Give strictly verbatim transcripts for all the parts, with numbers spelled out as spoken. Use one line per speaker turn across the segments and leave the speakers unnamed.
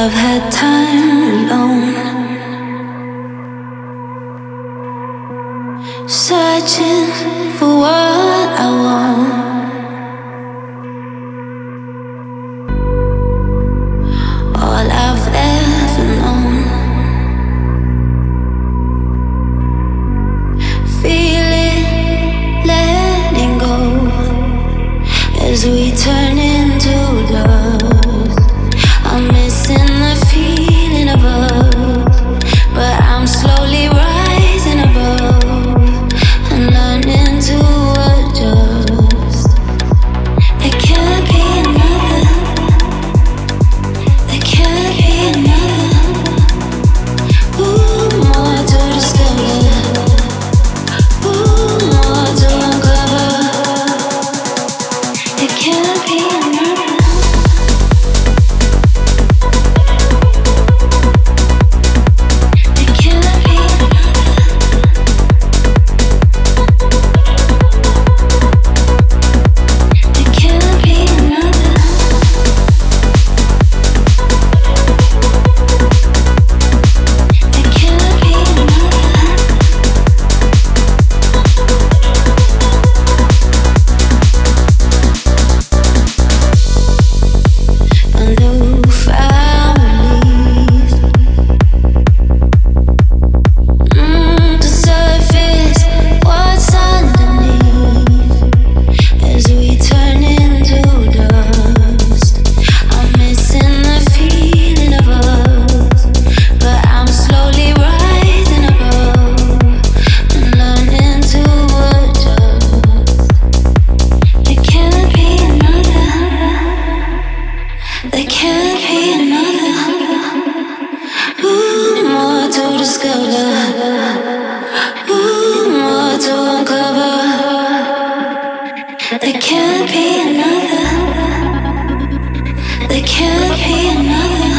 I've had time alone, searching for what I want. All I've ever known, feeling, letting go as we turn into dust. I'm missing the feeling of us, but I'm slowly rising above and learning to adjust. There can't be another, there can't be another. Ooh, more to discover, ooh, more to uncover. There can't be another. There can't be another. Ooh, more to discover. Ooh, more to uncover. There can't be another. There can't be another.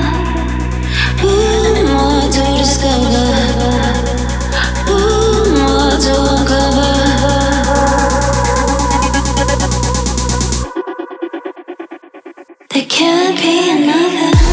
Ooh, more to discover. Ooh, more to uncover. There can't be another.